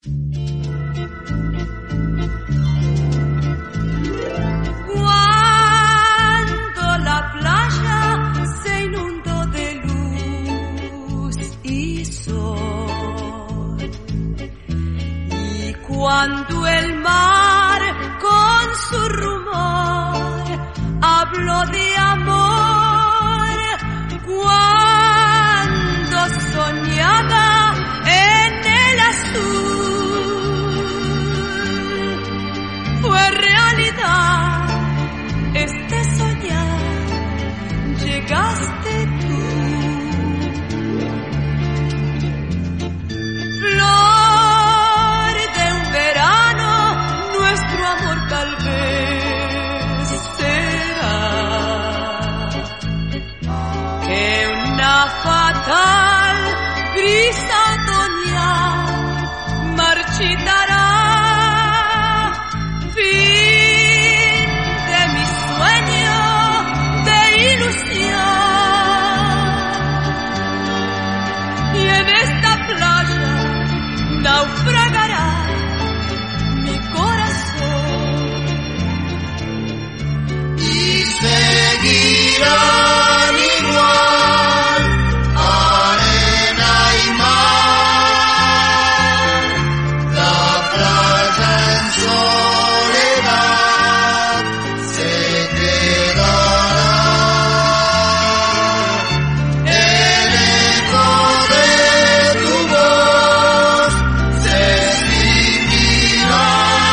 Cuando el mar con su rumor habló de amor, cuando soñaba en el azul, fue realidad este soñar, llegaste tú. Tal vez será que una fatal brisa otoñal marchitará fin de mi sueño de ilusión, y en esta playa naufragará mi corazón. Seguirán igual arena y mar, la playa en soledad se quedará, el eco de tu voz se extinguirá,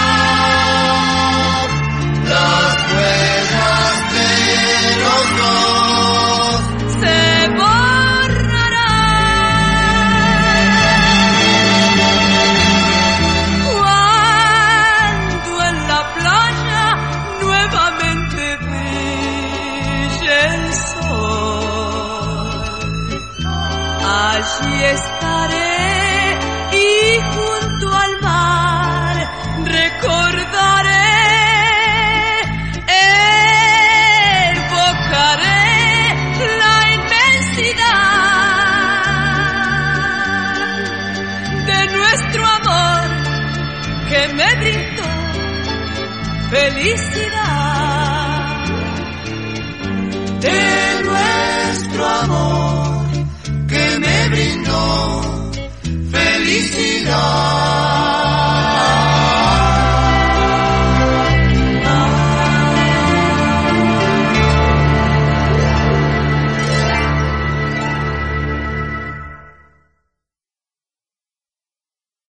las huellas los dos se borrarán cuando en la playa nuevamente brille el sol. Allí estaré y junto al mar recordaré, la inmensidad de nuestro amor que me brindó felicidad, de nuestro amor que me brindó felicidad.